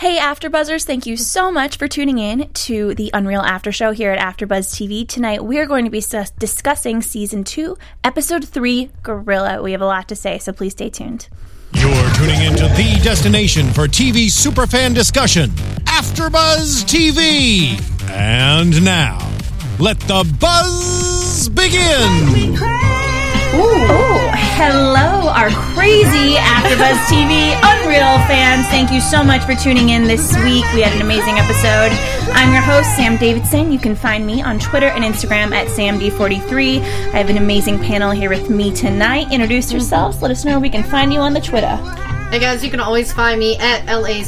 Hey AfterBuzzers, thank you so much for tuning in to the Unreal After Show here at AfterBuzz TV. Tonight we are going to be discussing Season 2, Episode 3, Gorilla. We have a lot to say, so please stay tuned. You're tuning into the destination for TV superfan discussion, AfterBuzz TV. And now, let the buzz begin! Hello, our crazy AfterBuzz TV Unreal fans. Thank you so much for tuning in this week. We had an amazing episode. I'm your host, Sam Davidson. You can find me on Twitter and Instagram at SamD43. I have an amazing panel here with me tonight. Introduce yourselves. Let us know where we can find you on the Twitter. Hey guys, you can always find me at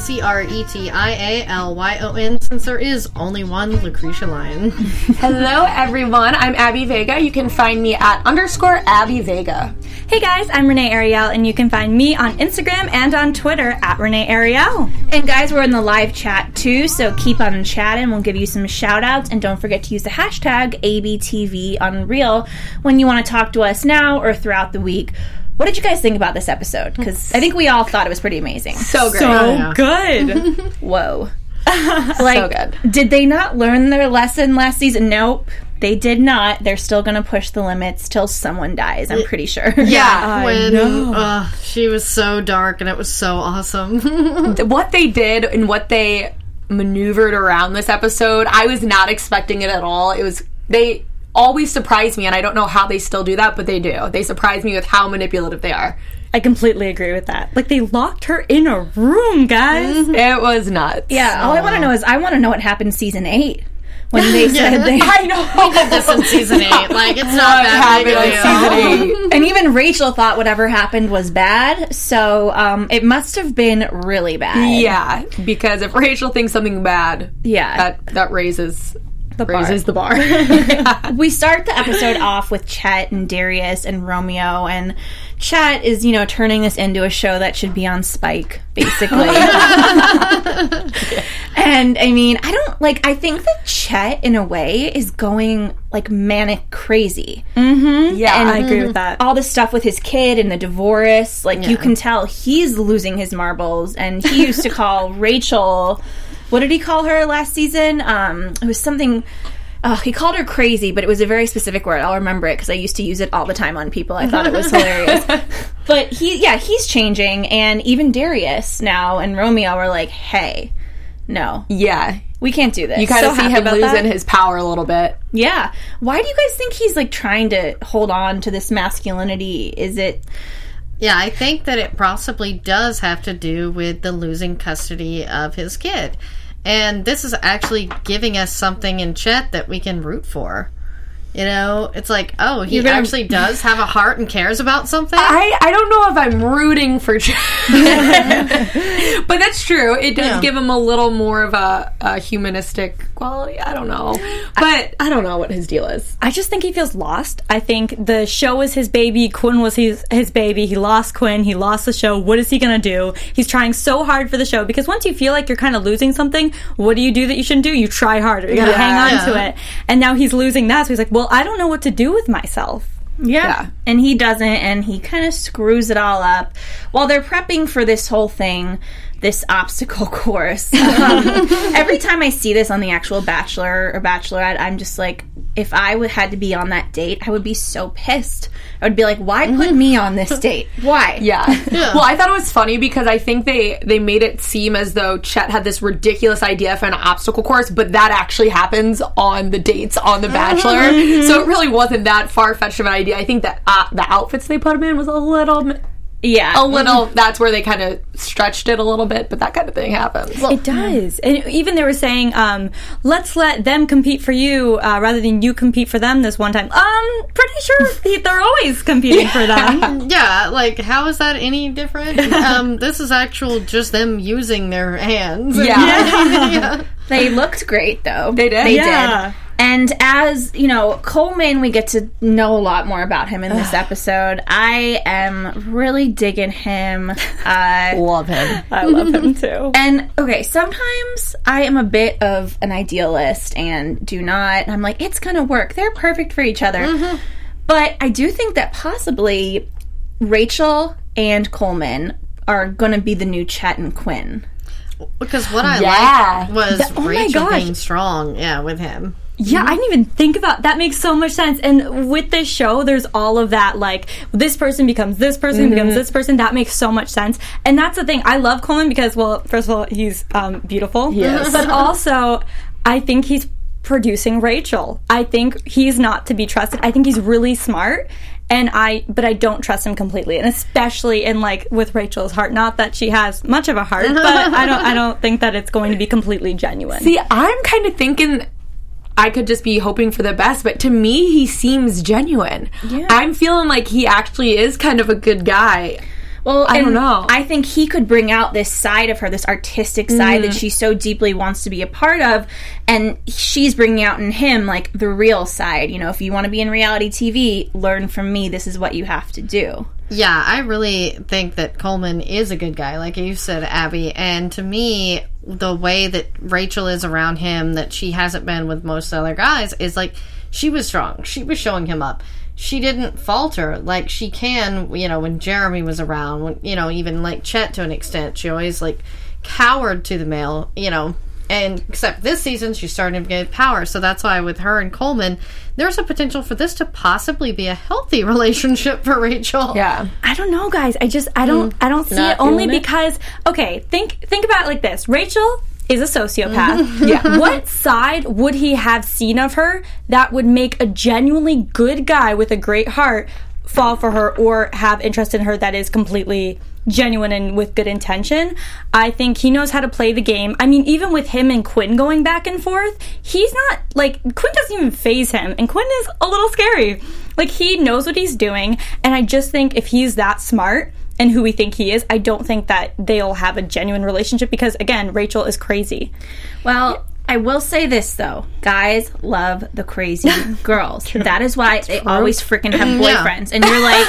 LACRETIALYON since there is only one Lucretia Lyon. Hello everyone, I'm Abby Vega. You can find me at _Abby Vega. Hey guys, I'm Renee Ariel, and you can find me on Instagram and on Twitter at Renee Ariel. And guys, we're in the live chat too, so keep on chatting. We'll give you some shout outs, and don't forget to use the hashtag ABTVUnreal when you want to talk to us now or throughout the week. What did you guys think about this episode? Because I think we all thought it was pretty amazing. So great. So good. Whoa. So good. Did they not learn their lesson last season? Nope. They did not. They're still going to push the limits till someone dies, I'm pretty sure. Yeah. When she was so dark and it was so awesome. What they did and what they maneuvered around this episode, I was not expecting it at all. They always surprise me, and I don't know how they still do that, but they do. They surprise me with how manipulative they are. I completely agree with that. Like, they locked her in a room, guys. It was nuts. Yeah, all I want to know is, I want to know what happened season 8. When they said they... I know. We did this in season 8. Like, it's not that big of a deal. And even Rachel thought whatever happened was bad, so it must have been really bad. Yeah, because if Rachel thinks something bad, that raises the bar. We start the episode off with Chet and Darius and Romeo, and Chet is, turning this into a show that should be on Spike, basically. And, I think that Chet, in a way, is going, manic crazy. Mm-hmm. Yeah, and I agree with that. All the stuff with his kid and the divorce, you can tell he's losing his marbles, and he used to call Rachel... What did he call her last season? It was something... he called her crazy, but it was a very specific word. I'll remember it because I used to use it all the time on people. I thought it was hilarious. But he's changing, and even Darius now and Romeo are like, hey, no. Yeah. We can't do this. You kind of see him losing his power a little bit. Yeah. Why do you guys think he's, trying to hold on to this masculinity? Is it... Yeah, I think that it possibly does have to do with the losing custody of his kid. And this is actually giving us something in Chet that we can root for. It's like, he actually does have a heart and cares about something. I don't know if I'm rooting for Chet. But that's true. It does give him a little more of a humanistic quality. I don't know. But I don't know what his deal is. I just think he feels lost. I think the show was his baby. Quinn was his baby. He lost Quinn. He lost the show. What is he going to do? He's trying so hard for the show, because once you feel like you're kind of losing something, what do you do that you shouldn't do? You try harder. You got to hang on to it. And now he's losing that, so he's like, well, I don't know what to do with myself. Yeah. And he doesn't, and he kind of screws it all up. While they're prepping for this whole thing, this obstacle course, every time I see this on the actual Bachelor or Bachelorette, I'm just like, if I had to be on that date, I would be so pissed. I would be like, why put me on this date? Why? Yeah. Well, I thought it was funny because I think they made it seem as though Chet had this ridiculous idea for an obstacle course, but that actually happens on the dates on The Bachelor. So it really wasn't that far-fetched of an idea. I think that the outfits they put him in was a little... Yeah. A little, that's where they kind of stretched it a little bit, but that kind of thing happens. Well, it does. And even they were saying, let's let them compete for you rather than you compete for them this one time. Pretty sure they're always competing for them. Yeah, how is that any different? This is just them using their hands. Yeah. They looked great, though. They did. They did. And as, Coleman, we get to know a lot more about him in this episode. I am really digging him. Love him. I love him, too. And, okay, sometimes I am a bit of an idealist and I'm like, it's going to work. They're perfect for each other. Mm-hmm. But I do think that possibly Rachel and Coleman are going to be the new Chet and Quinn. Because what I Yeah. liked was Oh my Rachel gosh. being strong, with him. Yeah, I didn't even think about that. Makes so much sense. And with this show, there's all of that, like, this person becomes this person, becomes this person. That makes so much sense. And that's the thing. I love Coleman because, well, first of all, he's beautiful. Yes. But also, I think he's producing Rachel. I think he's not to be trusted. I think he's really smart. But I don't trust him completely, and especially in, like, with Rachel's heart. Not that she has much of a heart, but I don't think that it's going to be completely genuine. See, I'm kind of thinking I could just be hoping for the best, but to me, he seems genuine. Yeah. I'm feeling like he actually is kind of a good guy. Well, I don't know. I think he could bring out this side of her, this artistic side that she so deeply wants to be a part of, and she's bringing out in him, like, the real side. You know, if you want to be in reality TV, learn from me. This is what you have to do. Yeah, I really think that Coleman is a good guy, like you said, Abby. And to me, the way that Rachel is around him, that she hasn't been with most other guys, is like, she was strong. She was showing him up. She didn't falter like she can, when Jeremy was around, when, even like Chet to an extent. She always, like, cowered to the male, and except this season she's starting to get power. So that's why with her and Coleman, there's a potential for this to possibly be a healthy relationship for Rachel. Yeah. I don't know, guys. I don't see Not it, only feeling it? because, okay, think about it like this. Rachel is a sociopath. Yeah. What side would he have seen of her that would make a genuinely good guy with a great heart fall for her or have interest in her that is completely genuine and with good intention? I think he knows how to play the game. I mean, even with him and Quinn going back and forth, he's not, like, Quinn doesn't even faze him, and Quinn is a little scary. Like, he knows what he's doing, and I just think if he's that smart and who we think he is, I don't think that they'll have a genuine relationship because, again, Rachel is crazy. Well, I will say this, though. Guys love the crazy girls. That is why they always freaking have boyfriends. And you're like,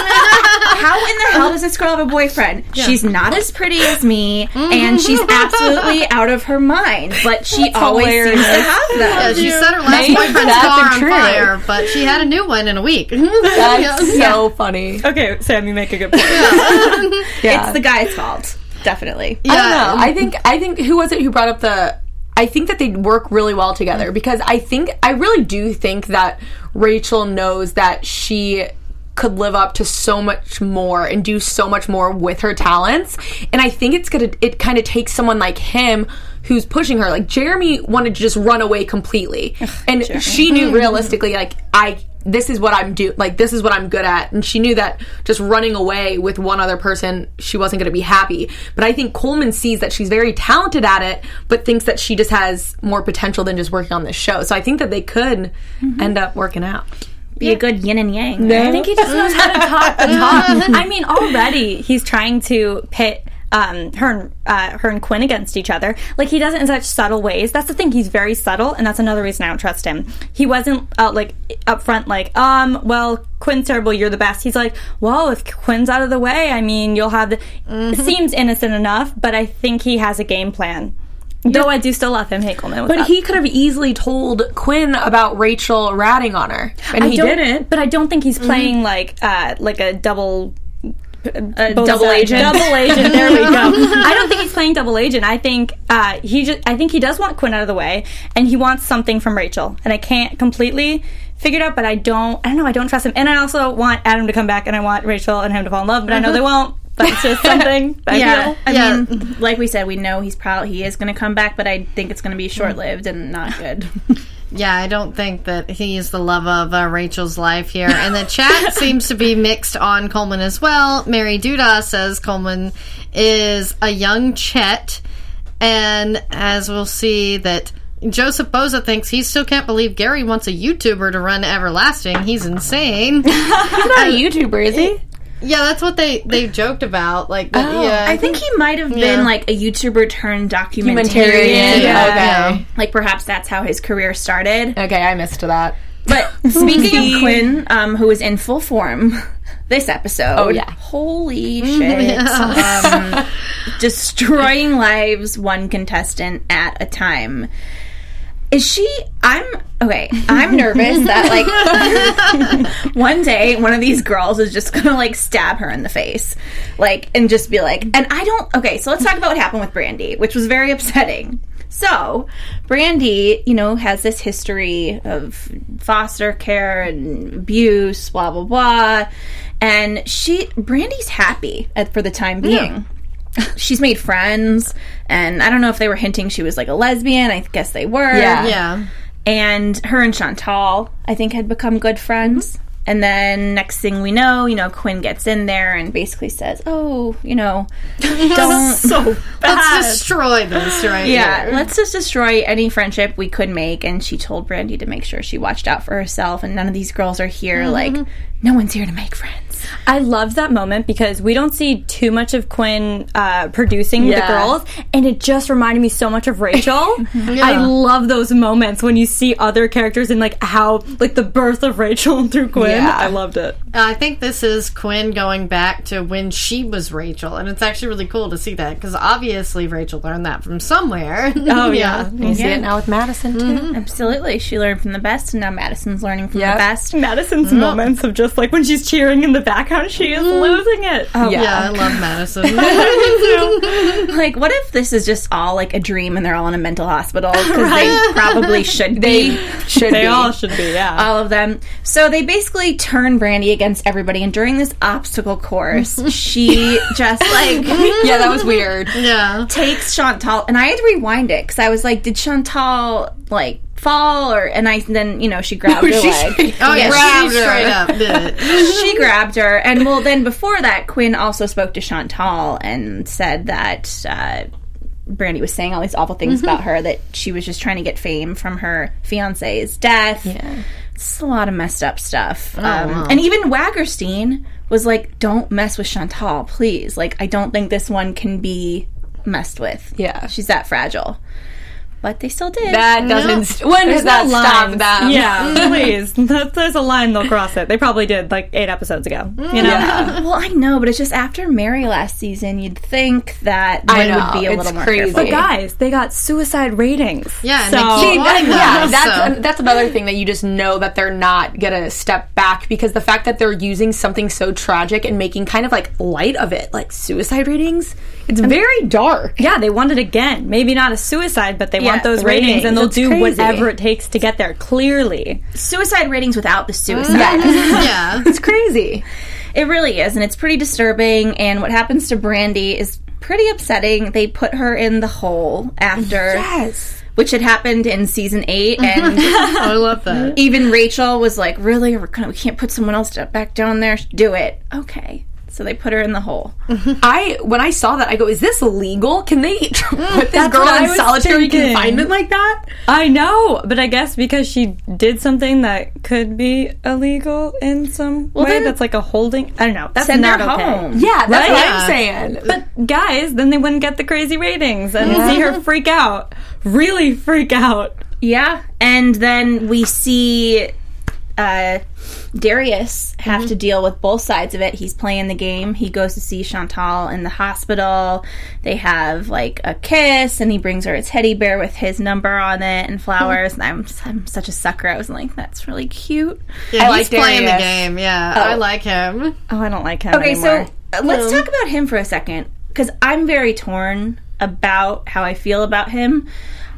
how in the hell does this girl have a boyfriend? She's not as pretty as me, and she's absolutely out of her mind. But she always seems to have them. Yeah, she set her last boyfriend's car on fire, but she had a new one in a week. That's so funny. Okay, Sam, you make a good point. It's the guy's fault. Definitely. I don't know. I think who was it who brought up I think that they work really well together because I really do think that Rachel knows that she could live up to so much more and do so much more with her talents. And I think it kind of takes someone like him who's pushing her. Like, Jeremy wanted to just run away completely. And she knew realistically, like, this is what this is what I'm good at. And she knew that just running away with one other person, she wasn't going to be happy. But I think Coleman sees that she's very talented at it, but thinks that she just has more potential than just working on this show. So I think that they could end up working out. Be a good yin and yang. I think he just knows how to talk the talk. I mean, already he's trying to pit her and Quinn against each other. Like, he does it in such subtle ways. That's the thing. He's very subtle, and that's another reason I don't trust him. He wasn't up front like, well, Quinn's terrible, you're the best. He's like, well, if Quinn's out of the way, I mean, you'll have the... It seems innocent enough, but I think he has a game plan. Though I do still love him, Coleman. But he could have easily told Quinn about Rachel ratting on her, and he didn't. But I don't think he's playing like a double... double agent. Double agent. There we go. I don't think he's playing double agent. I think he does want Quinn out of the way, and he wants something from Rachel. And I can't completely figure it out, but I don't know. I don't trust him, and I also want Adam to come back, and I want Rachel and him to fall in love. But I know they won't. But it's just something. I mean, like we said, we know he is going to come back, but I think it's going to be short-lived and not good. Yeah, I don't think that he's the love of Rachel's life here. And the chat seems to be mixed on Coleman as well. Mary Duda says Coleman is a young Chet. And as we'll see that Joseph Boza thinks he still can't believe Gary wants a YouTuber to run Everlasting. He's insane. He's not a YouTuber, is he? Yeah, that's what they joked about. Like, I think he might have been like a YouTuber turned documentarian. Okay. Like, perhaps that's how his career started. Okay, I missed that. But speaking of Quinn, who is in full form this episode, holy shit. Destroying lives one contestant at a time. Is she? I'm nervous that like one day one of these girls is just gonna like stab her in the face, like, and just be like, and I don't. Okay, so let's talk about what happened with Brandy, which was very upsetting. So, Brandy, has this history of foster care and abuse, blah blah blah, and Brandy's happy for the time being. Yeah. She's made friends, and I don't know if they were hinting she was like a lesbian. I guess they were. Yeah. And her and Chantal, I think, had become good friends. Mm-hmm. And then next thing we know, Quinn gets in there and basically says, don't... so bad. Let's destroy this right Yeah, here. let's just destroy any friendship we could make. And she told Brandy to make sure she watched out for herself, and none of these girls are here. Mm-hmm. Like, no one's here to make friends. I loved that moment because we don't see too much of Quinn producing the girls, and it just reminded me so much of Rachel. I love those moments when you see other characters and like how like the birth of Rachel through Quinn. Yeah. I loved it. I think this is Quinn going back to when she was Rachel, and it's actually really cool to see that because obviously Rachel learned that from somewhere. Oh yeah, you see it now with Madison too. Mm-hmm. Absolutely, she learned from the best, and now Madison's learning from the best. Madison's moments of just like when she's cheering in the background, she is losing it. Oh yeah, I love Madison. Like, what if this is just all like a dream and they're all in a mental hospital? Because they probably should be. They all should be, yeah. All of them. So they basically turn Brandy against everybody, and during this obstacle course, she just like... Yeah, that was weird. Yeah. Takes Chantal, and I had to rewind it, because I was like, did Chantal, like, fall? And then, she grabbed her leg. Oh, yeah, grabbed she straight up did it. She grabbed her, and then before that, Quinn also spoke to Chantal and said that... Brandy was saying all these awful things about her, that she was just trying to get fame from her fiance's death. Yeah. It's a lot of messed up stuff. And even Waggerstein was like, don't mess with Chantal, please. Like, I don't think this one can be messed with. Yeah. She's that fragile. But they still did. That doesn't... When does that stop them? Yeah, please. There's a line, they'll cross it. They probably did, like, 8 episodes ago. Yeah. Well, I know, but it's just after Mary last season, you'd think that one would be a little more crazy. careful. But guys, they got suicide ratings. Yeah, and that's another thing that you just know that they're not gonna step back, because the fact that they're using something so tragic and making kind of like light of it, like suicide ratings, it's very dark. Yeah, they want it again. Maybe not a suicide, but they want those ratings, and they'll do whatever it takes to get there, clearly. Suicide ratings without the suicide. Yeah. It's crazy. It really is, and it's pretty disturbing, and what happens to Brandy is pretty upsetting. They put her in the hole after... Yes. Which had happened in season 8, and I love that. Even Rachel was like, really? We can't put someone else back down there? Do it. Okay. So they put her in the hole. When I saw that, I go, is this legal? Can they put this girl in solitary confinement like that? I know, but I guess because she did something that could be illegal in some way, that's like a holding... I don't know. That's not okay. Home. Yeah, that's what I'm saying. But guys, then they wouldn't get the crazy ratings and see her freak out. Really freak out. Yeah. And then we see... Darius have to deal with both sides of it. He's playing the game. He goes to see Chantal in the hospital. They have like a kiss, and he brings her a teddy bear with his number on it and flowers. And I'm such a sucker. I was like, that's really cute. Yeah, he's playing the game. Yeah, I like him. Oh, I don't like him So anymore. let's talk about him for a second, because I'm very torn about how I feel about him.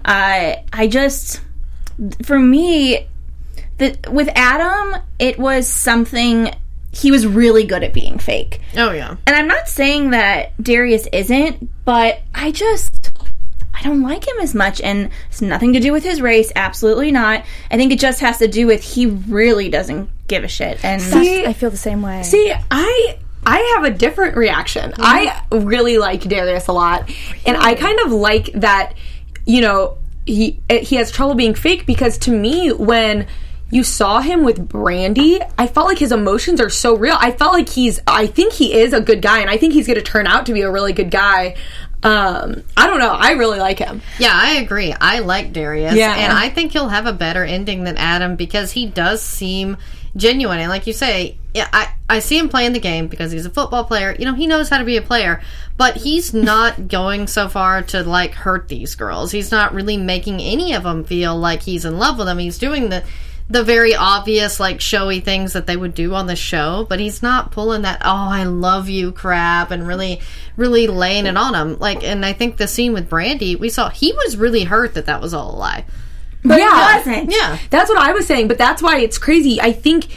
For me... with Adam, it was something... He was really good at being fake. Oh, yeah. And I'm not saying that Darius isn't, but I don't like him as much, and it's nothing to do with his race, absolutely not. I think it just has to do with he really doesn't give a shit. And I feel the same way. See, I have a different reaction. I really like Darius a lot, and I kind of like that, he has trouble being fake, because to me, when... you saw him with Brandy, I felt like his emotions are so real. I felt like I think he is a good guy, and I think he's going to turn out to be a really good guy. I don't know. I really like him. Yeah, I agree. I like Darius. Yeah. And I think he'll have a better ending than Adam, because he does seem genuine. And like you say, yeah, I see him playing the game because he's a football player. You know, he knows how to be a player, but he's not going so far to, like, hurt these girls. He's not really making any of them feel like he's in love with them. He's doing the very obvious, like, showy things that they would do on the show, but he's not pulling that, oh, I love you crap and really, really laying it on him. Like, and I think the scene with Brandy, we saw, he was really hurt that was all a lie. But it wasn't. Yeah. That's what I was saying, but that's why it's crazy. I think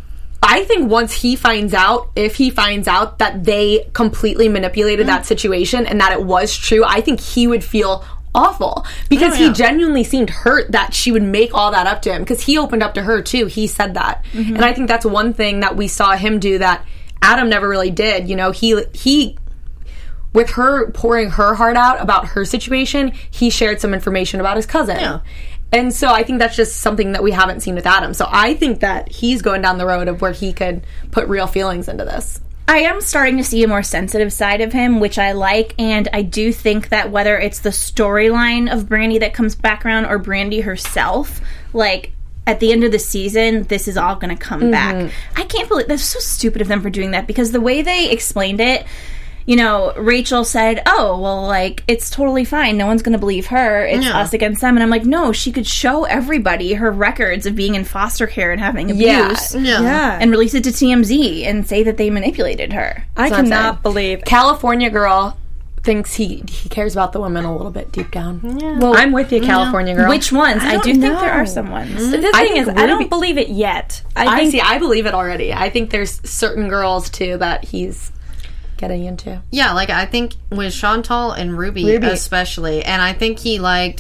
once he finds out, if he finds out that they completely manipulated that situation and that it was true, I think he would feel awful because he genuinely seemed hurt that she would make all that up to him because he opened up to her too. He said that. And I think that's one thing that we saw him do that Adam never really did. You know, he with her pouring her heart out about her situation, he shared some information about his cousin. Yeah. And so I think that's just something that we haven't seen with Adam. So I think that he's going down the road of where he could put real feelings into this. I am starting to see a more sensitive side of him, which I like, and I do think that whether it's the storyline of Brandy that comes back around or Brandy herself, like, at the end of the season, this is all going to come back. I can't believe, that's so stupid of them for doing that, because the way they explained it, you know, Rachel said, oh, well, like, it's totally fine. No one's going to believe her. It's us against them. And I'm like, no, she could show everybody her records of being in foster care and having abuse. Yeah. And release it to TMZ and say that they manipulated her. I cannot believe California girl thinks he cares about the women a little bit deep down. Yeah. Well, I'm with you, California girl. Which ones? I do think there are some ones. The thing is, I don't believe it yet. I believe it already. I think there's certain girls, too, that he's getting into. Yeah, like, I think with Chantal and Ruby especially, and I think he liked,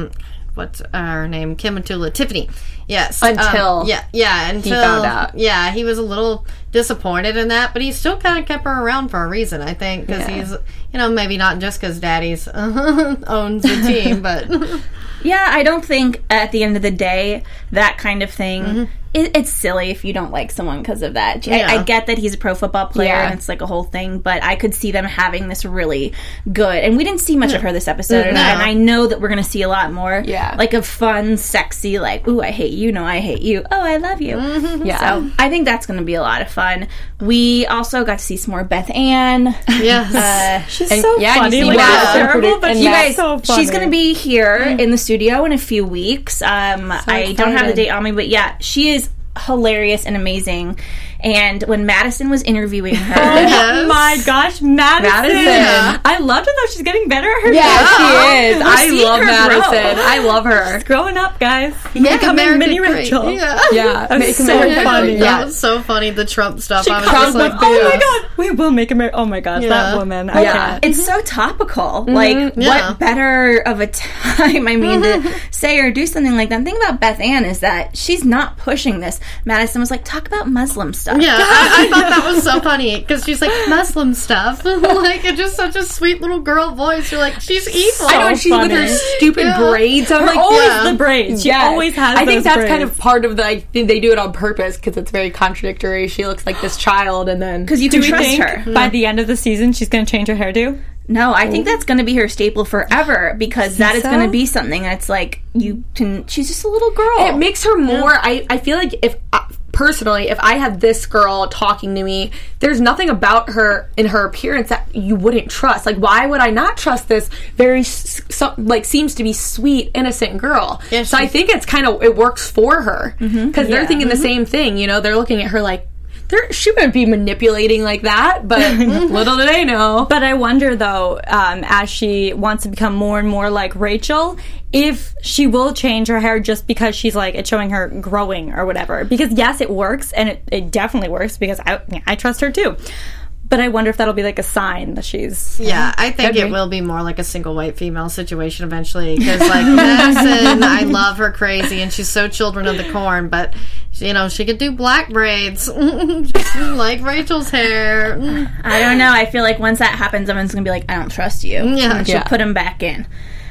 what's her name? Kim and Tula. Tiffany. Yes. Until until he found out. Yeah, he was a little disappointed in that, but he still kind of kept her around for a reason, I think, because he's, you know, maybe not just because Daddy's owns the team, but... Yeah, I don't think at the end of the day, that kind of thing, it's silly if you don't like someone because of that. I get that he's a pro football player and it's like a whole thing, but I could see them having this really good, and we didn't see much of her this episode, and I know that we're going to see a lot more, like a fun, sexy, like, ooh, I hate you, no, I hate you, oh, I love you. So I think that's going to be a lot of fun. We also got to see some more Beth Ann. Yes. she's so funny. Like, terrible, but you guys, so funny. she's going to be here in the studio in a few weeks. I don't have the date on me, but yeah, she is hilarious and amazing. And when Madison was interviewing her, oh my gosh, Madison. I loved her though. She's getting better at her job. She is. I seeing love her Madison. grow. I love her. She's growing up, guys. Make Becoming America mini great. Rachel. Yeah. That's so funny. That was so funny, the Trump stuff. She I was comes just like, with, oh my god, we will make America. Oh my gosh, that woman. I can't. It's so topical. Like, what better of a time, I mean, to say or do something like that. The thing about Beth Ann is that she's not pushing this. Madison was like, talk about Muslim stuff. Yeah, I thought that was so funny because she's like, Muslim stuff. Like, it's just such a sweet little girl voice. You're like, she's evil. I know, and she's with her stupid braids. I'm like, always the braids. She always has. I think those that's braids. kind of part of the. I think they do it on purpose because it's very contradictory. She looks like this child, and then Because you Do can we trust think her. by the end of the season she's going to change her hairdo? No, I think that's going to be her staple forever because that is so? going to be something that's like, you can, she's just a little girl. it makes her more. I feel like if personally, if I had this girl talking to me, there's nothing about her in her appearance that you wouldn't trust. Like, why would I not trust this very seems to be sweet, innocent girl? Yeah, so I think it's kind of, it works for her because they're thinking the same thing. You know, they're looking at her like, she wouldn't be manipulating like that, but little do they know. But I wonder, though, as she wants to become more and more like Rachel, if she will change her hair just because she's like, it's showing her growing or whatever. Because yes, it works, and it definitely works because I trust her too. But I wonder if that'll be like a sign that she's... Yeah, I think it will be more like a single white female situation eventually. Because, like, Madison, I love her crazy, and she's so children of the corn, but, you know, she could do black braids. Just like Rachel's hair. I don't know. I feel like once that happens, everyone's going to be like, I don't trust you. Yeah. And she'll put him back in.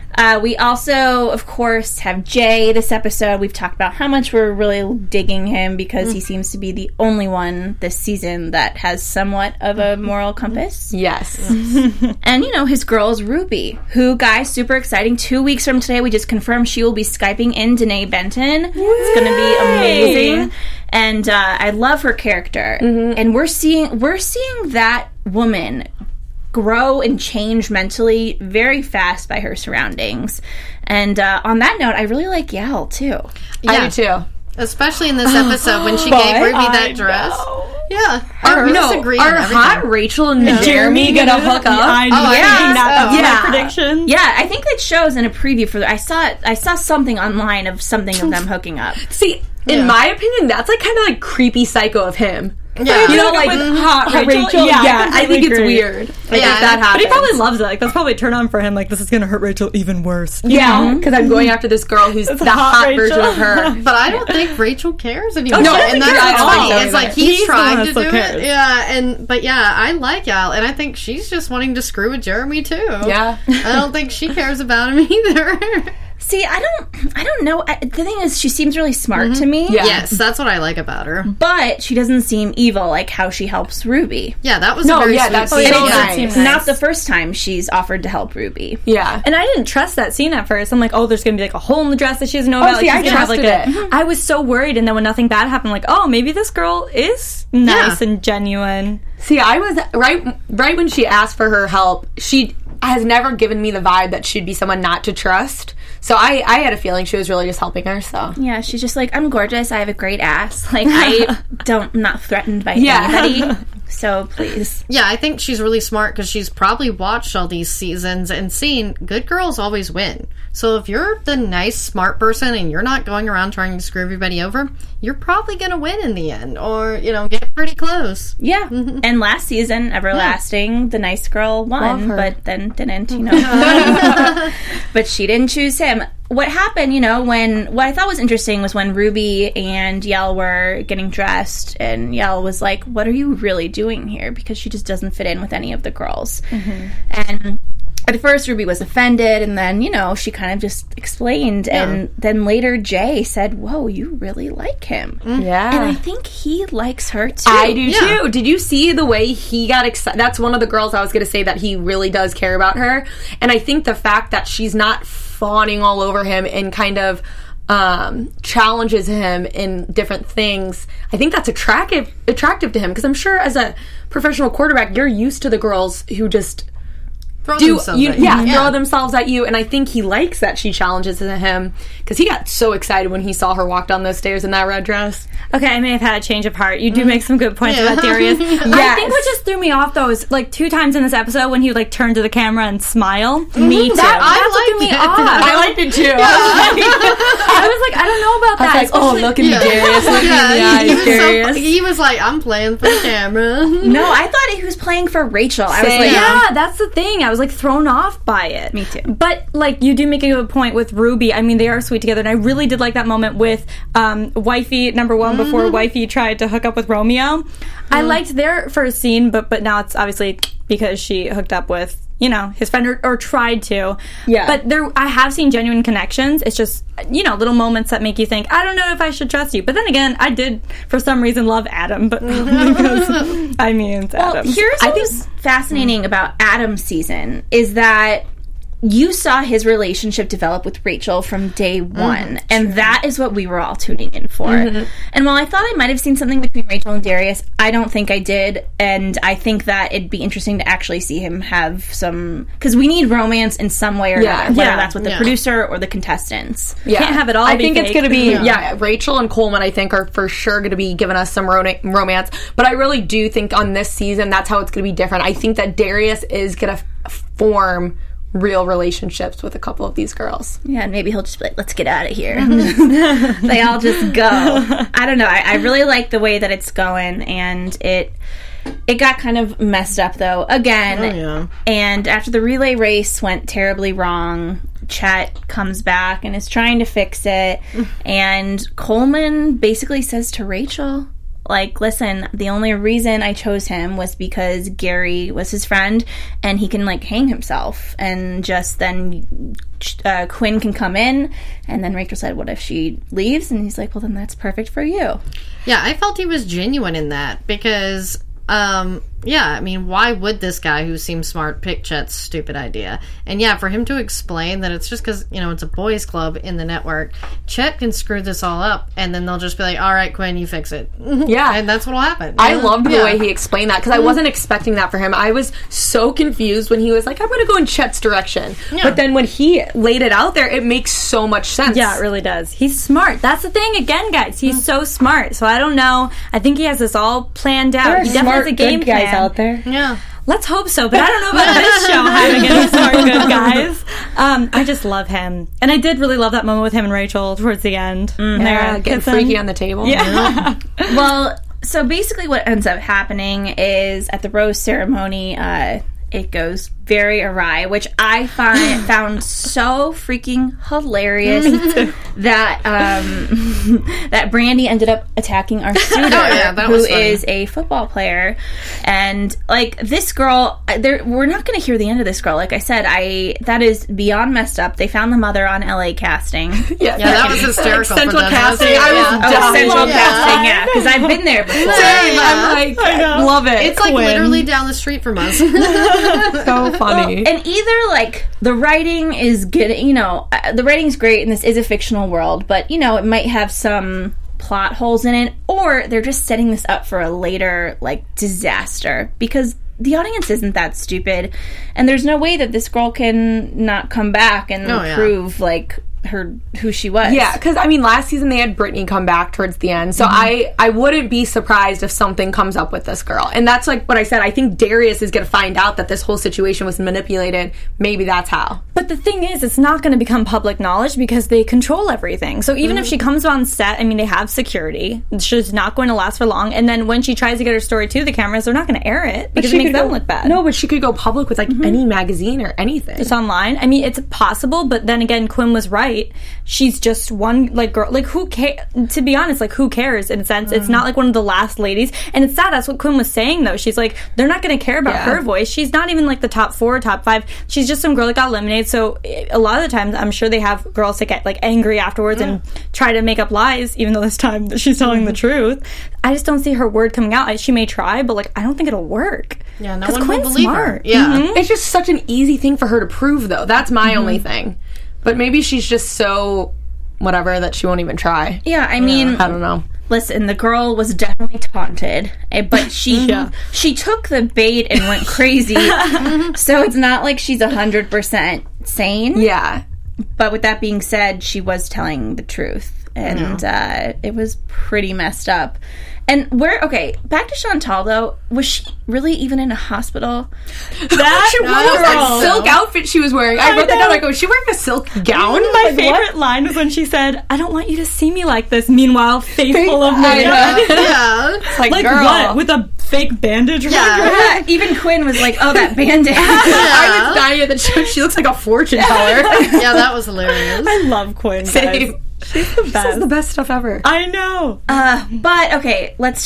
We also, of course, have Jay this episode. We've talked about how much we're really digging him because he seems to be the only one this season that has somewhat of a moral compass. Yes. And, you know, his girl is Ruby, who, guys, super exciting. 2 weeks from today, we just confirmed she will be Skyping in Danae Benton. It's going to be amazing. And I love her character. And we're seeing that woman grow and change mentally very fast by her surroundings. And on that note, I really like Yael, too. Yeah. I do too. Especially in this episode when she gave Ruby that dress. Yeah. I disagree on Are everything. hot Rachel and Jeremy gonna hook up? I know. That's my prediction. Yeah, I think it shows in a preview for I saw something online of something of them hooking up. See, in my opinion, that's like kind of like creepy psycho of him. Yeah. You know, like hot Rachel. Yeah, I think it's weird. Like, Yeah. if that happens. But he probably loves it. Like, that's probably a turn on for him. Like, this is going to hurt Rachel even worse. Yeah, because I'm going after this girl who's the hot hot version Rachel. of her. But I don't think Rachel cares anymore. no, and that's I what's don't funny. think so It's like either. he's He's the trying one to that do still it. cares. Yeah, but yeah, I like Yael, and I think she's just wanting to screw with Jeremy too. Yeah. I don't think she cares about him either. See, I don't know. The thing is, she seems really smart to me. Yeah. Yes, that's what I like about her. But she doesn't seem evil like how she helps Ruby. Yeah, that was No, a very yeah, sweet that's scene. so Yeah. nice. seems Not the first time she's offered to help Ruby. Yeah. And I didn't trust that scene at first. I'm like, oh, there's going to be like a hole in the dress that she doesn't know about. see, like, I she's gonna have, like, trusted it. I was so worried. And then when nothing bad happened, like, oh, maybe this girl is nice and genuine. See, I was right when she asked for her help. She has never given me the vibe that she'd be someone not to trust. So I had a feeling she was really just helping her. So Yeah, she's just like, I'm gorgeous. I have a great ass. Like, I'm not threatened by Yeah. anybody. So please. Yeah, I think she's really smart because she's probably watched all these seasons and seen good girls always win. So if you're the nice, smart person and you're not going around trying to screw everybody over, you're probably going to win in the end or, get pretty close. Yeah. And last season, Everlasting, the nice girl Love won, her. but then didn't, But she didn't choose him. What happened, what I thought was interesting was when Ruby and Yael were getting dressed, and Yael was like, what are you really doing here? Because she just doesn't fit in with any of the girls. And at first, Ruby was offended, and then, she kind of just explained. Yeah. And then later, Jay said, whoa, you really like him. yeah. And I think he likes her, too. I do Yeah. too. Did you see the way he got excited? That's one of the girls I was going to say that he really does care about her. And I think the fact that she's not fawning all over him and kind of challenges him in different things, I think that's attractive to him. Because I'm sure as a professional quarterback, you're used to the girls who just Throw themselves at you. throw themselves at you. And I think he likes that she challenges him because he got so excited when he saw her walk down those stairs in that red dress. Okay, I may have had a change of heart. You do make some good points about Darius. I think what just threw me off, though, is like 2 times in this episode when he would like turn to the camera and smile. Me too. That's what threw me off. I liked it too. I was like, I don't know about that. I was like, oh, look at me, Darius. Look at me in the eyes, Darius. He was like, I'm playing for the camera. No, I thought he was playing for Rachel. I was Same. like, Yeah, that's the thing. I was like thrown off by it. Me too. But like you do make a good point with Ruby. I mean, they are sweet together, and I really did like that moment with Wifey number 1 before Wifey tried to hook up with Romeo. I liked their first scene, but now it's obviously because she hooked up with his friend or tried to. Yeah. But I have seen genuine connections. It's just little moments that make you think, I don't know if I should trust you. But then again, I did for some reason love Adam, but because it's Adam. Here's what was fascinating about Adam's season is that you saw his relationship develop with Rachel from day one, and that is what we were all tuning in for. And while I thought I might have seen something between Rachel and Darius, I don't think I did, and I think that it'd be interesting to actually see him have some, because we need romance in some way or another, whether that's with the producer or the contestants. Yeah. Can't have it all I be think it's fake. going to be, Rachel and Coleman, I think, are for sure going to be giving us some romance. But I really do think on this season, that's how it's going to be different. I think that Darius is going to form real relationships with a couple of these girls. Yeah, and maybe he'll just be like, let's get out of here. They all just go. I don't know. I really like the way that it's going, and it got kind of messed up, though, again. Oh, yeah. And after the relay race went terribly wrong, Chet comes back and is trying to fix it, and Coleman basically says to Rachel, like, listen, the only reason I chose him was because Gary was his friend and he can, like, hang himself. And just then Quinn can come in. And then Rachel said, what if she leaves? And he's like, well, then that's perfect for you. Yeah, I felt he was genuine in that because Yeah, I mean, why would this guy who seems smart pick Chet's stupid idea? And yeah, for him to explain that it's just because, it's a boys' club in the network, Chet can screw this all up, and then they'll just be like, all right, Quinn, you fix it. Yeah. And that's what'll happen. I loved the way he explained that, because I wasn't expecting that for him. I was so confused when he was like, I'm going to go in Chet's direction. Yeah. But then when he laid it out there, it makes so much sense. Yeah, it really does. He's smart. That's the thing, again, guys. He's so smart. So I don't know. I think he has this all planned out. He definitely has a game plan out there. Yeah. Let's hope so, but I don't know about this show having any smart good guys. I just love him. And I did really love that moment with him and Rachel towards the end. Yeah, getting freaky on the table. Yeah. Well, so basically what ends up happening is at the rose ceremony, it goes very awry, which I found so freaking hilarious that that Brandy ended up attacking our suitor, who is a football player, and like this girl, we're not going to hear the end of this girl. Like I said, that is beyond messed up. They found the mother on LA Casting. Yeah, that was hysterical. Central for them. Casting. I was Central Casting, yeah, because I've been there before. I'm like, I love it. It's like literally down the street from us. So funny. And either like the writing is good, the writing's great and this is a fictional world, but it might have some plot holes in it, or they're just setting this up for a later like disaster, because the audience isn't that stupid, and there's no way that this girl can not come back and prove like who she was. Yeah, because last season they had Brittany come back towards the end, so I wouldn't be surprised if something comes up with this girl. And that's like what I said, I think Darius is going to find out that this whole situation was manipulated. Maybe that's how. But the thing is, it's not going to become public knowledge because they control everything. So even if she comes on set, they have security. She's not going to last for long. And then when she tries to get her story to the cameras, they're not going to air it because it makes them look bad. No, but she could go public with any magazine or anything. It's online. It's possible, but then again, Quinn was right. She's just one girl. Who cares? To be honest, who cares? In a sense, it's not one of the last ladies. And it's sad. That's what Quinn was saying, though. She's like, they're not going to care about her voice. She's not even the top 4, top 5. She's just some girl that got eliminated. So a lot of the times, I'm sure they have girls that get angry afterwards and try to make up lies, even though this time she's telling the truth. I just don't see her word coming out. She may try, but I don't think it'll work. Yeah, no one Quinn's will believe smart. her. Yeah, it's just such an easy thing for her to prove, though. That's my only thing. But maybe she's just so whatever that she won't even try. Yeah, I don't know. Listen, the girl was definitely taunted, but she took the bait and went crazy. So it's not like she's 100% sane. Yeah. But with that being said, she was telling the truth, and it was pretty messed up. And back to Chantal, though. Was she really even in a hospital? What was that silk outfit she was wearing? I wrote that down. Was she wearing a silk gown? My favorite line was when she said, I don't want you to see me like this. Meanwhile, face full of makeup. Yeah. It's girl. What? With a fake bandage around her head? Even Quinn was like, oh, that bandage. I was dying that she looks like a fortune teller. Yeah, that was hilarious. I love Quinn, guys. She's the best. This is the best stuff ever. I know. But, okay, let's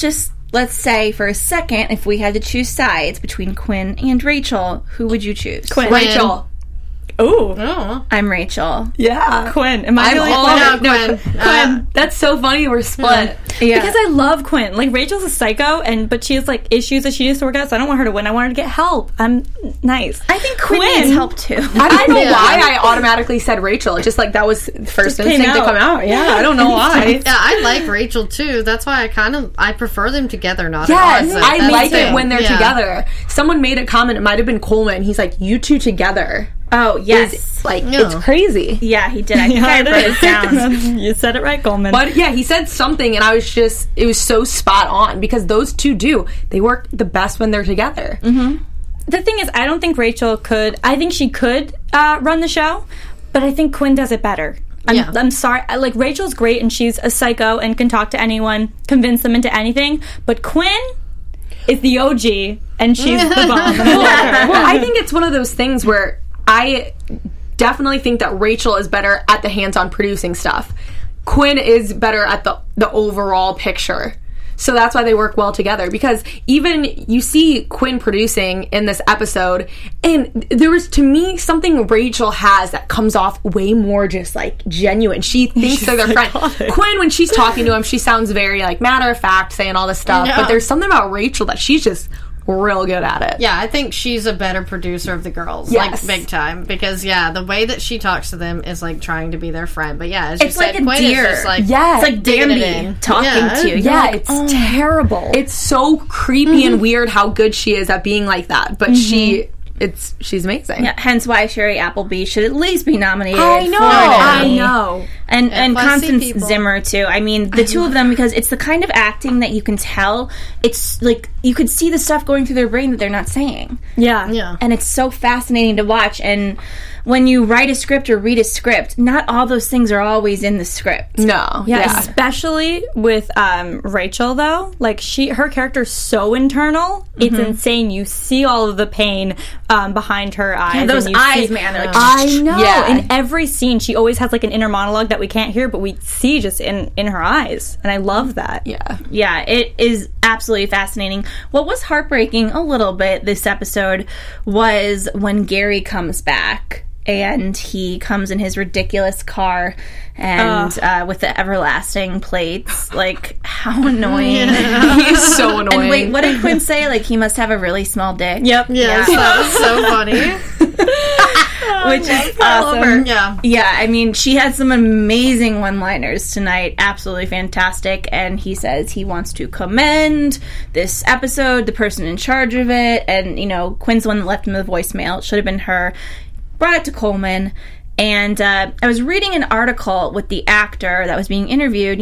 say for a second, if we had to choose sides between Quinn and Rachel, who would you choose? Quinn. Rachel. Ooh. Oh. I'm Rachel. Yeah. Quinn. Am I really Quinn. Quinn. That's so funny. We're split. Yeah. Because I love Quinn. Rachel's a psycho, but she has issues that she needs to work out, so I don't want her to win. I want her to get help. I'm nice. I think Quinn needs help too. I don't know why I automatically said Rachel. Just that was the first instinct to come out. Yeah, I don't know why. Yeah, I like Rachel too. That's why I prefer them together, not yes, at odds. I like it when they're together. Someone made a comment, it might have been Coleman. He's like, you two together. Oh, yes. It's crazy. Yeah, he did. I think I wrote it down. You said it right, Coleman. But yeah, he said something, and it was so spot on, because those two they work the best when they're together. Mm-hmm. The thing is, I don't think Rachel could. I think she could run the show, but I think Quinn does it better. I'm sorry. Rachel's great, and she's a psycho and can talk to anyone, convince them into anything, but Quinn is the OG, and she's the bomb. Well, I think it's one of those things where I definitely think that Rachel is better at the hands-on producing stuff. Quinn is better at the overall picture. So that's why they work well together. Because even you see Quinn producing in this episode, and there was, to me, something Rachel has that comes off way more just genuine. She thinks they're their friend. Quinn, when she's talking to him, she sounds very matter of fact, saying all this stuff. But there's something about Rachel that she's just real good at it. Yeah, I think she's a better producer of the girls, Yes. like big time. Because the way that she talks to them is like trying to be their friend. But yeah, as you It's said, like a Quinn deer. is just like Yes. It's like digging it Danby in. talking Yeah. to you. You're Yeah, like, it's terrible. It's so creepy and weird how good she is at being like that. But she's amazing. yeah, hence why Sherry Appleby should at least be nominated. I know. for an I Emmy. know. And FYC Constance people. Zimmer too. I mean, the two of them, because it's the kind of acting that you can tell. It's like you could see the stuff going through their brain that they're not saying. Yeah. And it's so fascinating to watch. And when you write a script or read a script, not all those things are always in the script. No. Yeah, especially with Rachel though. Like her character's so internal. It's insane. You see all of the pain behind her eyes. Yeah, those and you eyes, see, man. They're like, I know. Yeah. In every scene, she always has like an inner monologue that we can't hear, but we see just in her eyes, and I love that. Yeah. Yeah, it is absolutely fascinating. What was heartbreaking a little bit this episode was when Gary comes back. And he comes in his ridiculous car and with the everlasting plates. Like, how annoying. He's so annoying. And wait, what did Quinn say? Like, he must have a really small dick? Yep. Yes, that was so funny. Which is awesome. Yeah. Yeah, I mean, she had some amazing one-liners tonight. Absolutely fantastic. And he says he wants to commend this episode, the person in charge of it. And, Quinn's the one that left him the voicemail. It should have been her. Brought it to Coleman. And I was reading an article with the actor that was being interviewed,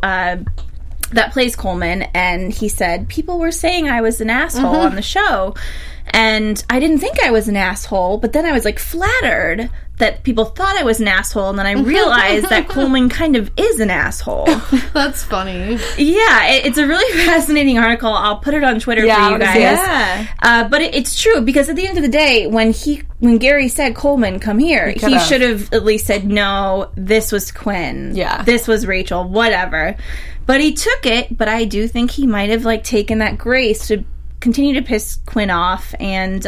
that plays Coleman. And he said, people were saying I was an asshole on the show. And I didn't think I was an asshole, but then I was like flattered that people thought I was an asshole, and then I realized that Coleman kind of is an asshole. That's funny. Yeah, it's a really fascinating article. I'll put it on Twitter for you guys. Yeah. But it's true, because at the end of the day, when Gary said, Coleman, come here, he should have at least said, no, this was Quinn. Yeah. This was Rachel, whatever. But he took it, but I do think he might have taken that grace to continue to piss Quinn off and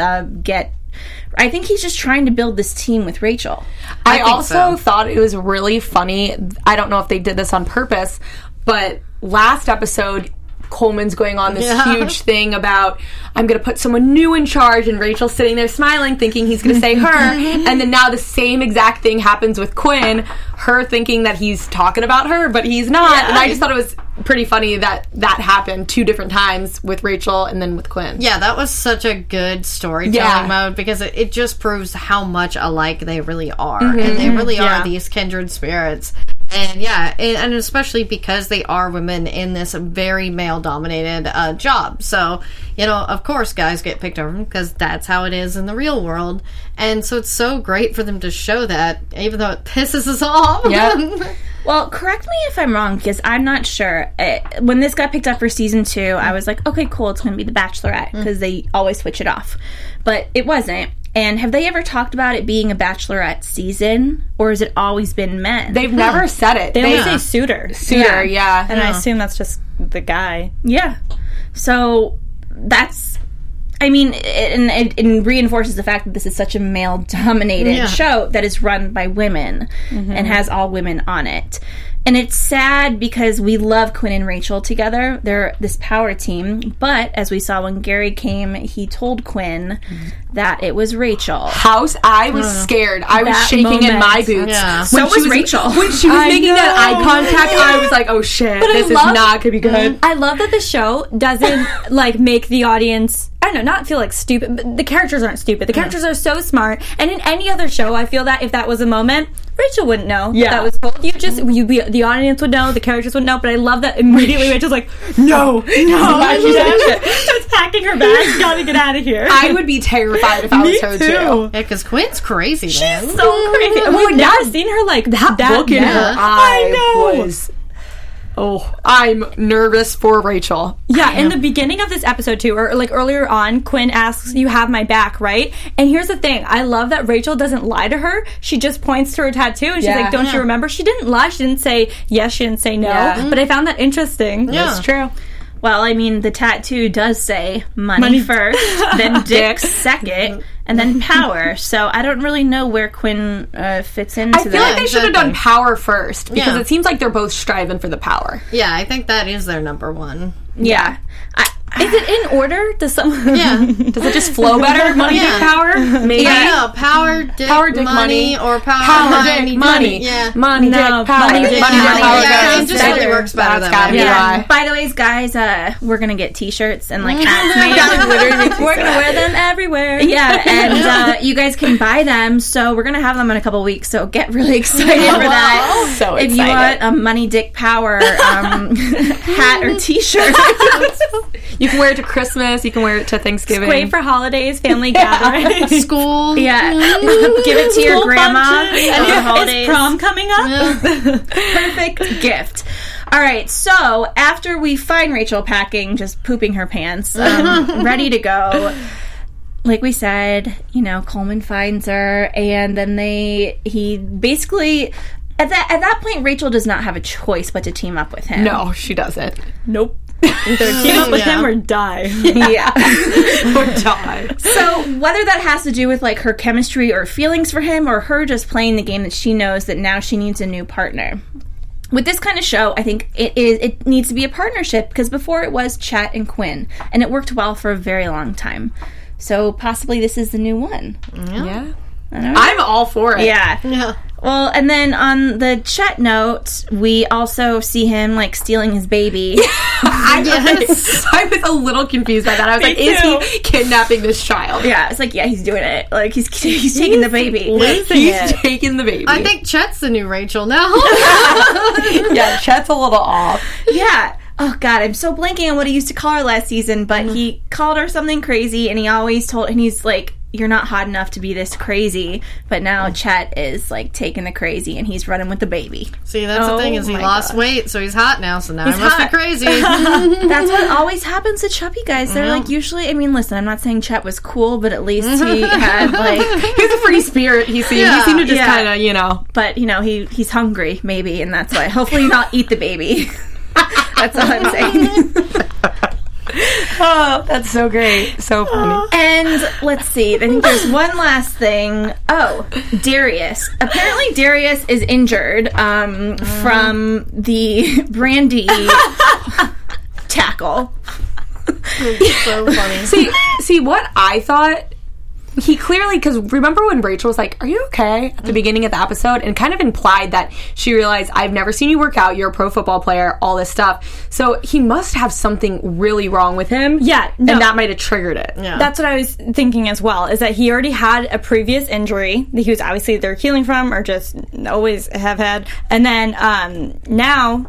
I think he's just trying to build this team with Rachel. I also thought it was really funny. I don't know if they did this on purpose, but last episode, Coleman's going on this huge thing about, I'm going to put someone new in charge, and Rachel's sitting there smiling, thinking he's going to say her. And then now the same exact thing happens with Quinn, her thinking that he's talking about her, but he's not. Yeah. And I just thought it was pretty funny that happened 2 different times with Rachel and then with Quinn. Yeah, that was such a good storytelling mode, because it just proves how much alike they really are. And they really are these kindred spirits. And and especially because they are women in this very male-dominated job. So, of course guys get picked over because that's how it is in the real world. And so it's so great for them to show that, even though it pisses us off. Yeah. Well, correct me if I'm wrong, because I'm not sure. When this got picked up for season 2, I was like, okay, cool, it's going to be The Bachelorette, because they always switch it off. But it wasn't. And have they ever talked about it being a Bachelorette season, or has it always been men? They've never said it. They always say suitor. Suitor, yeah. And I assume that's just the guy. Yeah. So that's, I mean, it reinforces the fact that this is such a male-dominated show that is run by women and has all women on it. And it's sad because we love Quinn and Rachel together. They're this power team. But as we saw when Gary came, he told Quinn that it was Rachel. I was scared. I was shaking in my boots. Yeah. So was Rachel. When she was making that eye contact, I was like, oh shit, this is not going to be good. I love that the show doesn't make the audience, I don't know, not feel like stupid, but the characters aren't stupid. The characters are so smart. And in any other show, I feel that if that was a moment, Rachel wouldn't know that was told. The audience would know, the characters would know, but I love that immediately Rachel's like, no. She's packing her bags, gotta get out of here. I would be terrified if I was her too. Yeah, because Quinn's crazy, man. She's so crazy. We've never seen her like that Look in her eye I know. was... Oh, I'm nervous for Rachel. Yeah, in the beginning of this episode too, or earlier on, Quinn asks, you have my back, right? And here's the thing, I love that Rachel doesn't lie to her. She just points to her tattoo and she's like, don't you remember? She didn't lie. She didn't say yes, she didn't say no. Yeah. But I found that interesting. Yeah. That's true. Well, I mean, the tattoo does say money first, then dick second, and then power. So I don't really know where Quinn fits into I feel like they should have done power first, because it seems like they're both striving for the power. Yeah, I think that is their number one. Yeah. Is it in order? Does someone? Yeah. Does it just flow better? Money, dick, power? Maybe. No, power, dick, money, or power, dick, money. Yeah. Money, dick, power. money, dick, power. Yeah, it just really works better that way. Yeah. By the way, guys, we're gonna get T-shirts and like hats made. We're gonna wear them everywhere. Yeah, and you guys can buy them. So we're gonna have them in a couple weeks. So get really excited for that. So if you want a money, dick, power hat or T-shirt. You can wear it to Christmas. You can wear it to Thanksgiving. Great for holidays, family gatherings. School. Yeah. Give it to your grandma on the holidays. Is prom coming up? Perfect gift. All right, so after we find Rachel packing, just pooping her pants, ready to go, like we said, Coleman finds her, and then he basically... At that point, Rachel does not have a choice but to team up with him. No, she doesn't. Nope. Either team up with him or die. Yeah. Or die. So whether that has to do with like her chemistry or feelings for him, or her just playing the game that she knows that now she needs a new partner. With this kind of show, I think it needs to be a partnership, because before it was Chet and Quinn, and it worked well for a very long time. So possibly this is the new one. Yeah. I'm all for it. Yeah. Well, and then on the Chet note, we also see him like stealing his baby. I was a little confused by that. I was like, is he kidnapping this child? Yeah, it's like, yeah, he's doing it. Like, he's taking the baby. He's taking the baby. I think Chet's the new Rachel now. Yeah, Chet's a little off. Yeah. Oh, God, I'm so blanking on what he used to call her last season, but he called her something crazy, and he always told, and he's like, you're not hot enough to be this crazy. But now Chet is like taking the crazy, and he's running with the baby. See, that's the thing, is he lost weight, so he's hot now, so now He's he must hot. be crazy. That's what always happens to chubby guys. They're like, usually, I mean, listen, I'm not saying Chet was cool, but at least he had like... He's a free spirit, he seemed. Yeah. He seemed to just kind of, But, he's hungry, maybe, and that's why. Hopefully not eat the baby. That's all I'm saying. Oh, that's so great. So funny. And let's see. I think there's one last thing. Oh, Darius. Apparently Darius is injured from the Brandy tackle. So funny. See what I thought? He clearly, because remember when Rachel was like, are you okay? At the beginning of the episode, and kind of implied that she realized, I've never seen you work out, you're a pro football player, all this stuff. So he must have something really wrong with him. Yeah, no. And that might have triggered it. Yeah. That's what I was thinking as well, is that he already had a previous injury that he was obviously either healing from or just always have had. And then now,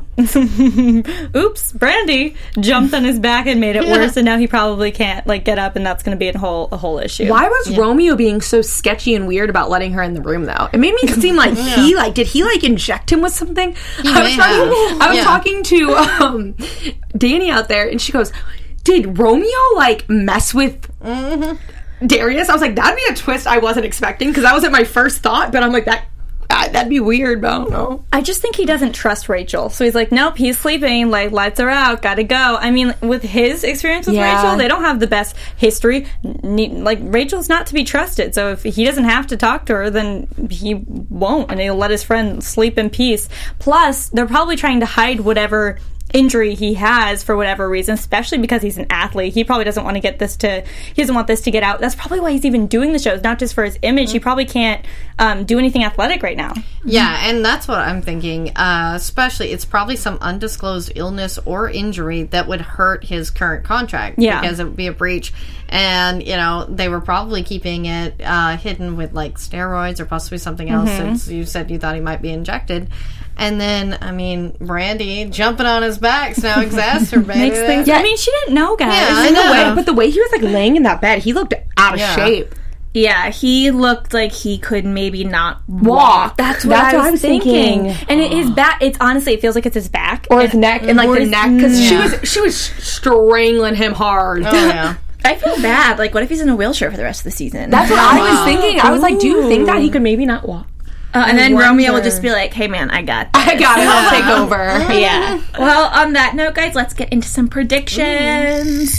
oops, Brandy jumped on his back and made it worse, and now he probably can't get up, and that's going to be a whole issue. Why was Romeo being so sketchy and weird about letting her in the room, though? It made me seem like did he inject him with something? I was talking to Danny out there, and she goes, did Romeo mess with Darius? I was like, that'd be a twist I wasn't expecting, because that wasn't my first thought, but I'm like, that'd be weird, but I don't know. I just think he doesn't trust Rachel. So he's like, nope, he's sleeping, lights are out, gotta go. I mean, with his experience with Rachel, they don't have the best history. Rachel's not to be trusted. So if he doesn't have to talk to her, then he won't, and he'll let his friend sleep in peace. Plus, they're probably trying to hide whatever injury he has for whatever reason, especially because he's an athlete. He probably doesn't want he doesn't want this to get out. That's probably why he's even doing the shows, not just for his image. He probably can't do anything athletic right now. Yeah, and that's what I'm thinking. Especially, it's probably some undisclosed illness or injury that would hurt his current contract. Yeah. Because it would be a breach. And, they were probably keeping it hidden with, steroids or possibly something else, since you said you thought he might be injected. And then, Brandy jumping on his back is now exacerbated. Makes things... I mean, she didn't know, guys. Yeah, In the way, but the way he was laying in that bed, he looked out of shape. Yeah, he looked like he could maybe not walk. That's what I was thinking. And his back, it feels like it's his back. Or his neck, and the neck, because she was strangling him hard. Oh, yeah. I feel bad. What if he's in a wheelchair for the rest of the season? That's what I was thinking. I was like, do you think that he could maybe not walk? And then Romeo will just be like, hey man, I got this. I got it. I'll take over. Yeah. Well, on that note, guys, let's get into some predictions.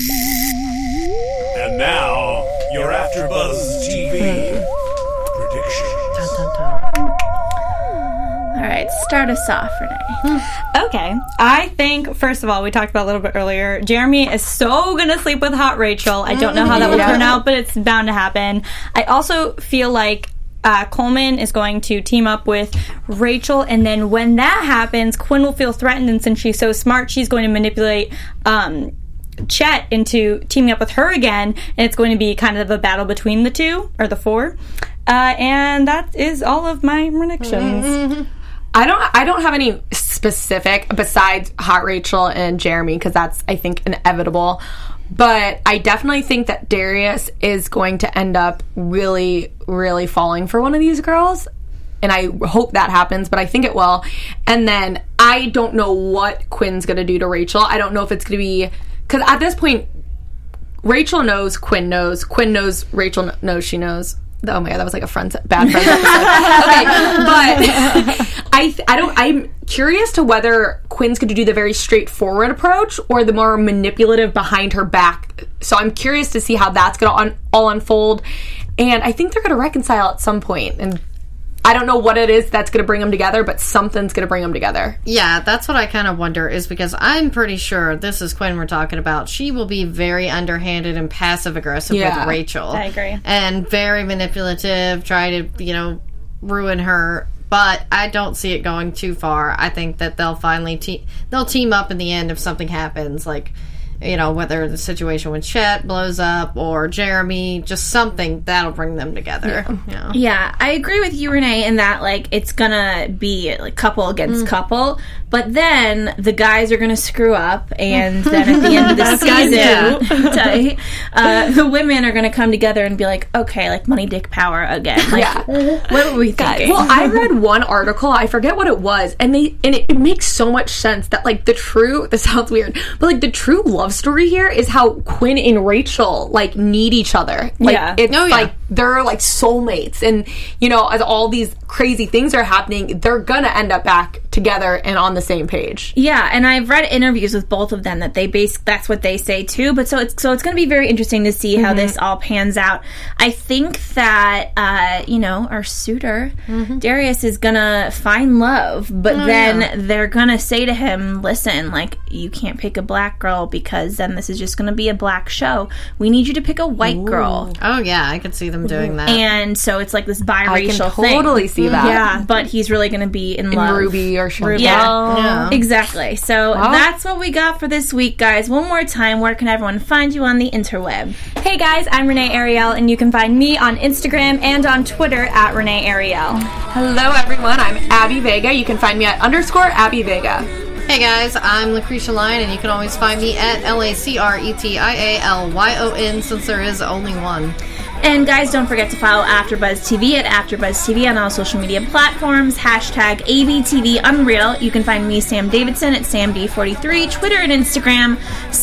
And now, your AfterBuzz TV prediction. All right, start us off, Renee. Okay. I think, first of all, we talked about a little bit earlier, Jeremy is so going to sleep with hot Rachel. I don't know how that will turn out, but it's bound to happen. I also feel like Coleman is going to team up with Rachel, and then when that happens, Quinn will feel threatened, and since she's so smart, she's going to manipulate Chet into teaming up with her again, and it's going to be kind of a battle between the two, or the four. And that is all of my predictions. I don't have any specific besides Hot Rachel and Jeremy, because that's, I think, inevitable. But I definitely think that Darius is going to end up really, really falling for one of these girls. And I hope that happens, but I think it will. And then I don't know what Quinn's going to do to Rachel. I don't know if it's going to be... Because at this point, Rachel knows, Quinn knows, Rachel knows she knows. Oh my god, that was like a bad friends episode. Okay, but I'm curious to whether Quinn's going to do the very straightforward approach or the more manipulative behind her back. So I'm curious to see how that's going to all unfold. And I think they're going to reconcile at some point. And I don't know what it is that's going to bring them together, but something's going to bring them together. Yeah, that's what I kind of wonder, is because I'm pretty sure this is Quinn we're talking about. She will be very underhanded and passive-aggressive with Rachel. I agree. And very manipulative, try to, ruin her. But I don't see it going too far. I think that they'll finally they'll team up in the end if something happens, like... whether the situation with Chet blows up or Jeremy, just something that'll bring them together. Yeah, I agree with you, Renee, in that, it's gonna be, couple against couple, but then the guys are gonna screw up, and then at the end of the season, the women are gonna come together and be like, okay, money, dick, power again. What were we thinking? Well, I read one article, I forget what it was, and it makes so much sense that, this sounds weird, but, the true love story here is how Quinn and Rachel need each other. It's they're soulmates, and as all these crazy things are happening, they're gonna end up back together and on the same page. Yeah, and I've read interviews with both of them that that's what they say too. But so it's gonna be very interesting to see how this all pans out. I think that our suitor Darius is gonna find love, but then they're gonna say to him, "Listen, you can't pick a black girl because then this is just gonna be a black show. We need you to pick a white girl." Oh yeah, I could see them doing that. And so it's this biracial thing. I can totally see that. Yeah, but he's really gonna be in love. Ruby or something. Yeah, exactly. So that's what we got for this week, guys. One more time, where can everyone find you on the interweb? Hey guys, I'm Renee Ariel, and you can find me on Instagram and on Twitter at Renee Ariel. Hello everyone, I'm Abby Vega. You can find me at _Abby Vega. Hey guys, I'm Lucretia Lyon, and you can always find me at LACRETIALYON, since there is only one. And guys, don't forget to follow AfterBuzz TV at AfterBuzz TV on all social media platforms. #ABTV Unreal. You can find me, Sam Davidson, at SamD43, Twitter and Instagram,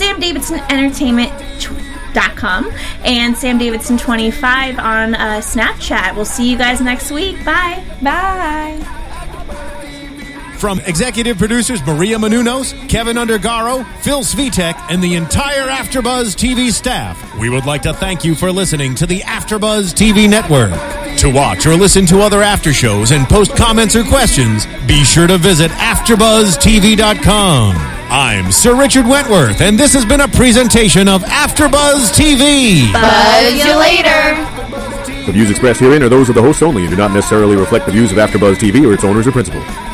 SamDavidsonEntertainment.com, and SamDavidson25 on Snapchat. We'll see you guys next week. Bye. Bye. From executive producers Maria Menounos, Kevin Undergaro, Phil Svitek, and the entire AfterBuzz TV staff, we would like to thank you for listening to the AfterBuzz TV network. To watch or listen to other after shows and post comments or questions, be sure to visit AfterBuzzTV.com. I'm Sir Richard Wentworth, and this has been a presentation of AfterBuzz TV. Buzz you later. The views expressed herein are those of the hosts only and do not necessarily reflect the views of AfterBuzz TV or its owners or principals.